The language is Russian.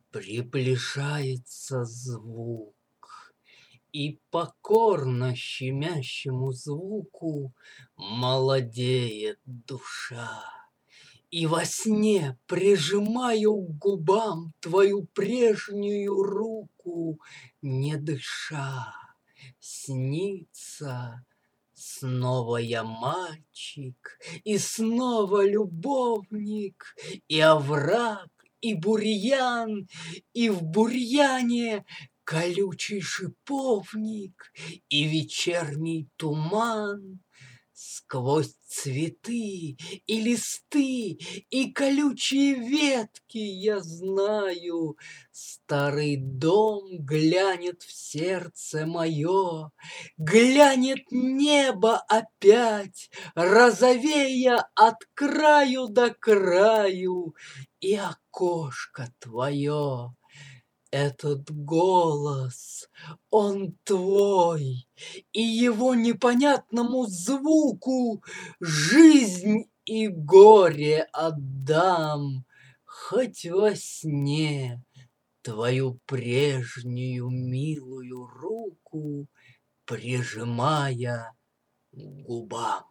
Приближается звук, и покорно щемящему звуку молодеет душа. И во сне прижимаю к губам твою прежнюю руку, не дыша. Снится, снова я мальчик, и снова любовник, и овраг, и бурьян, и в бурьяне колючий шиповник, и вечерний туман. Сквозь цветы и листы и колючие ветки я знаю, старый дом глянет в сердце мое, глянет небо опять, розовея от краю до краю, и окошко твое. Этот голос, он твой, и его непонятному звуку жизнь и горе отдам, хоть во сне твою прежнюю милую руку прижимая к губам.